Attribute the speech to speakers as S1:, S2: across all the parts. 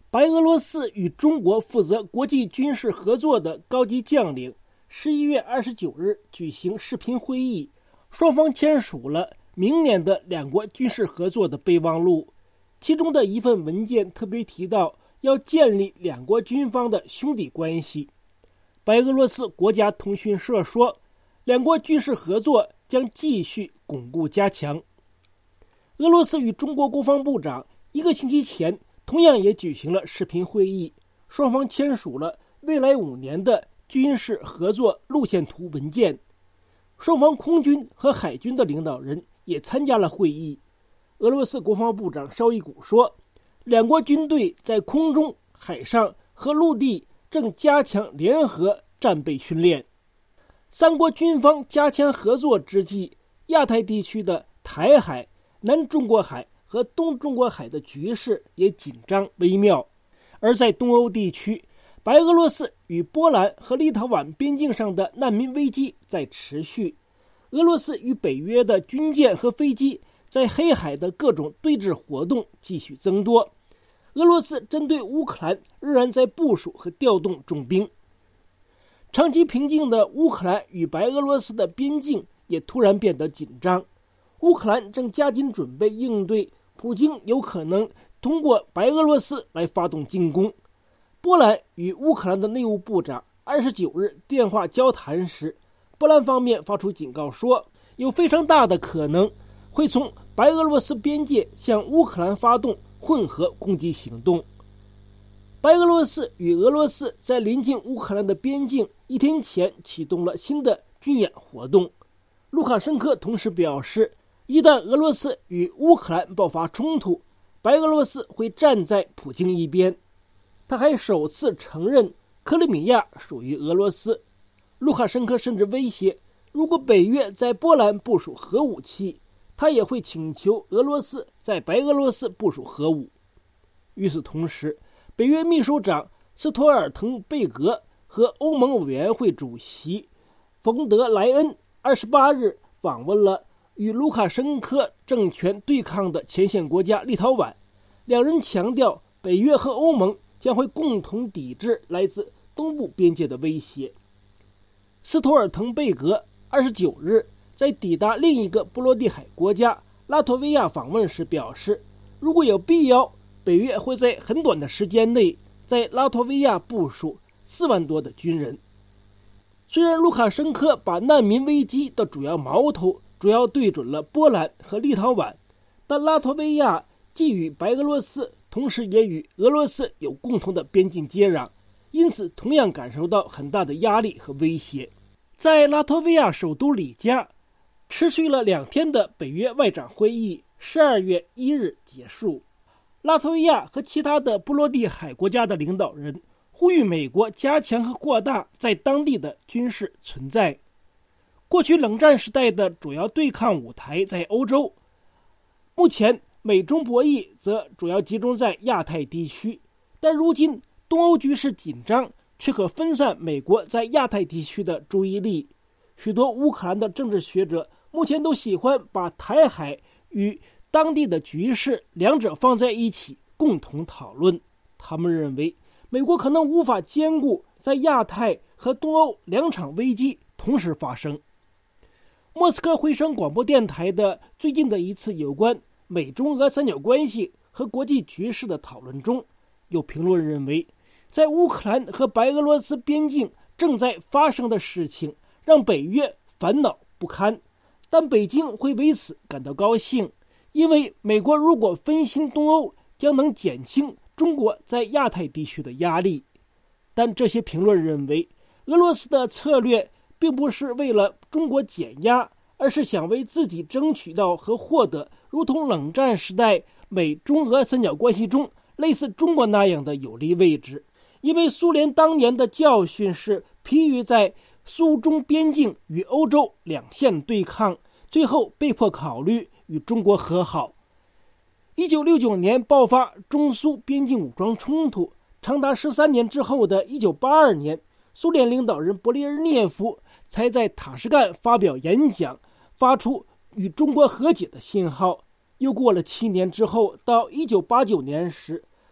S1: 白俄罗斯与中国负责国际军事合作的高级将领11月29日举行视频会议，双方签署了明年的两国军事合作的备忘录。其中的一份文件特别提到要建立两国军方的兄弟关系。白俄罗斯国家通讯社说，两国军事合作将继续巩固加强。俄罗斯与中国国防部长1个星期前同样也举行了视频会议，双方签署了未来5年的军事合作路线图文件。双方空军和海军的领导人也参加了会议。俄罗斯国防部长绍伊古说，两国军队在空中、海上和陆地正加强联合战备训练。三国军方加强合作之际，亚太地区的台海、南中国海和东中国海的局势也紧张微妙。而在东欧地区，白俄罗斯与波兰和立陶宛边境上的难民危机在持续。俄罗斯与北约的军舰和飞机在黑海的各种对峙活动继续增多。俄罗斯针对乌克兰仍然在部署和调动重兵。长期平静的乌克兰与白俄罗斯的边境也突然变得紧张。乌克兰正加紧准备应对普京有可能通过白俄罗斯来发动进攻。波兰与乌克兰的内务部长29日电话交谈时，波兰方面发出警告说，有非常大的可能会从白俄罗斯边界向乌克兰发动混合攻击行动。白俄罗斯与俄罗斯在临近乌克兰的边境1天前启动了新的军演活动。卢卡申科同时表示，一旦俄罗斯与乌克兰爆发冲突，白俄罗斯会站在普京一边。他还首次承认克里米亚属于俄罗斯。卢卡申科甚至威胁，如果北约在波兰部署核武器，他也会请求俄罗斯在白俄罗斯部署核武。与此同时，北约秘书长斯托尔滕贝格和欧盟委员会主席冯德莱恩28日访问了与卢卡申科政权对抗的前线国家立陶宛。两人强调，北约和欧盟将会共同抵制来自东部边界的威胁。斯托尔滕贝格29日在抵达另一个波罗的海国家拉脱维亚访问时表示，如果有必要，北约会在很短的时间内在拉脱维亚部署4万多的军人。虽然卢卡申科把难民危机的主要矛头主要对准了波兰和立陶宛，但拉脱维亚既与白俄罗斯，同时也与俄罗斯有共同的边境接壤，因此同样感受到很大的压力和威胁。在拉脱维亚首都里加，持续了2天的北约外长会议12月1日结束。拉脱维亚和其他的波罗的海国家的领导人呼吁美国加强和扩大在当地的军事存在。过去冷战时代的主要对抗舞台在欧洲，目前美中博弈则主要集中在亚太地区，但如今东欧局势紧张，却可分散美国在亚太地区的注意力。许多乌克兰的政治学者目前都喜欢把台海与当地的局势两者放在一起共同讨论。他们认为美国可能无法兼顾在亚太和东欧2场危机同时发生。莫斯科回声广播电台的最近的一次有关美中俄三角关系和国际局势的讨论中，有评论认为，在乌克兰和白俄罗斯边境正在发生的事情让北约烦恼不堪，但北京会为此感到高兴，因为美国如果分心东欧，将能减轻中国在亚太地区的压力。但这些评论认为，俄罗斯的策略并不是为了中国减压，而是想为自己争取到和获得如同冷战时代美中俄三角关系中类似中国那样的有利位置。因为苏联当年的教训是疲于在苏中边境与欧洲两线对抗，最后被迫考虑与中国和好。1969年爆发中苏边境武装冲突，长达13年之后的1982年，苏联领导人勃列日涅夫才在塔什干发表演讲，发出与中国和解的信号。又过了7年之后，到1989年时，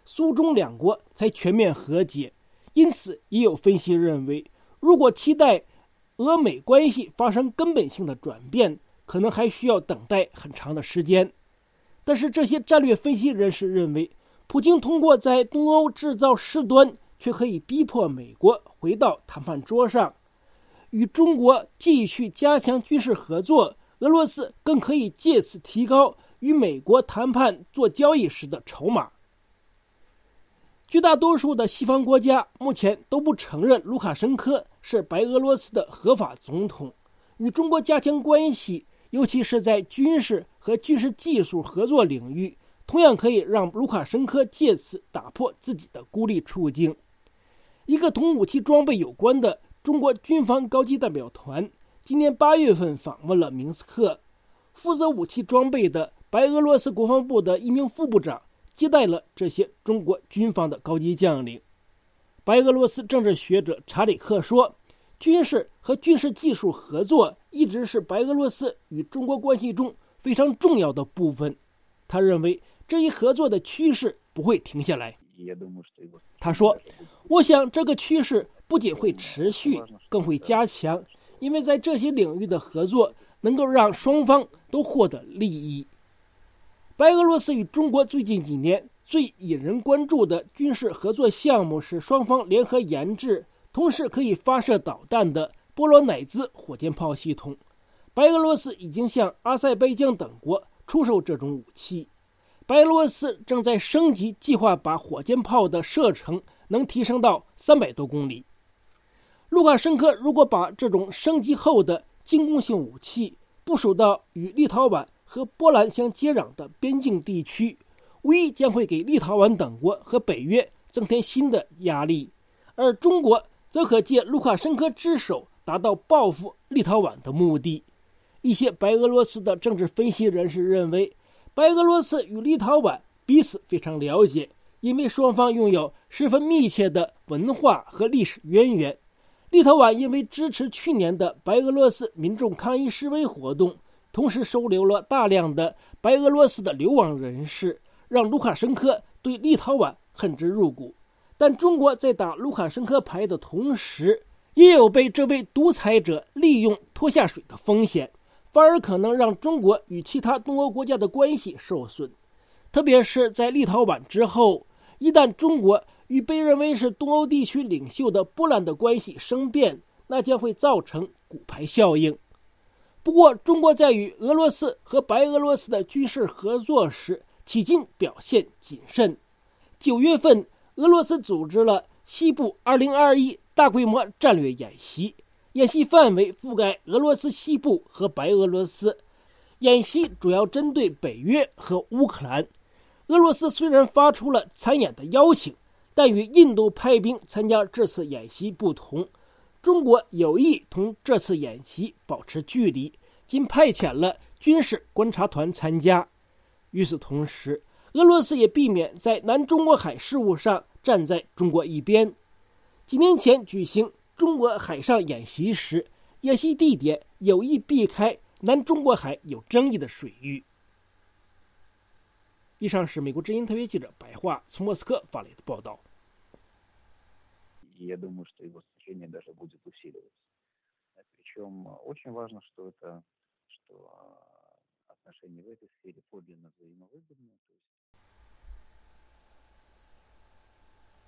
S1: 苏中两国才全面和解。因此，也有分析认为，如果期待俄美关系发生根本性的转变，可能还需要等待很长的时间。但是，这些战略分析人士认为，普京通过在东欧制造事端，却可以逼迫美国回到谈判桌上，与中国继续加强军事合作。俄罗斯更可以借此提高与美国谈判做交易时的筹码。绝大多数的西方国家目前都不承认卢卡申科是白俄罗斯的合法总统。与中国加强关系，尤其是在军事和军事技术合作领域，同样可以让卢卡申科借此打破自己的孤立处境。一个同武器装备有关的中国军方高级代表团今年8月份访问了明斯克，负责武器装备的白俄罗斯国防部的一名副部长接待了这些中国军方的高级将领。白俄罗斯政治学者查理克说，军事和军事技术合作一直是白俄罗斯与中国关系中非常重要的部分。他认为这一合作的趋势不会停下来。他说，我想这个趋势不仅会持续，更会加强，因为在这些领域的合作能够让双方都获得利益。白俄罗斯与中国最近几年最引人关注的军事合作项目是双方联合研制，同时可以发射导弹的波罗乃兹火箭炮系统。白俄罗斯已经向阿塞拜疆等国出售这种武器。白俄罗斯正在升级计划，把火箭炮的射程能提升到300多公里。卢卡申科如果把这种升级后的进攻性武器部署到与立陶宛和波兰相接壤的边境地区，无疑将会给立陶宛等国和北约增添新的压力，而中国则可借卢卡申科之手达到报复立陶宛的目的。一些白俄罗斯的政治分析人士认为，白俄罗斯与立陶宛彼此非常了解，因为双方拥有十分密切的文化和历史渊源。立陶宛因为支持去年的白俄罗斯民众抗议示威活动，同时收留了大量的白俄罗斯的流亡人士，让卢卡申科对立陶宛恨之入骨。但中国在打卢卡申科牌的同时，也有被这位独裁者利用拖下水的风险，反而可能让中国与其他东欧国家的关系受损。特别是在立陶宛之后，一旦中国与被认为是东欧地区领袖的波兰的关系生变，那将会造成骨牌效应。不过，中国在与俄罗斯和白俄罗斯的军事合作时，迄今表现谨慎。9月份，俄罗斯组织了西部2021大规模战略演习，演习范围覆盖俄罗斯西部和白俄罗斯。演习主要针对北约和乌克兰。俄罗斯虽然发出了参演的邀请，但与印度派兵参加这次演习不同，中国有意同这次演习保持距离，仅派遣了军事观察团参加。与此同时，俄罗斯也避免在南中国海事务上站在中国一边。几年前举行中国海上演习时，演习地点有意避开南中国海有争议的水域。以上是美国之音特约记者白桦从莫斯科发来的报道。
S2: Я думаю, что его значение даже будет усиливаться. Причем очень важно, что отношения в этой сфере подлинно взаимовыгодные.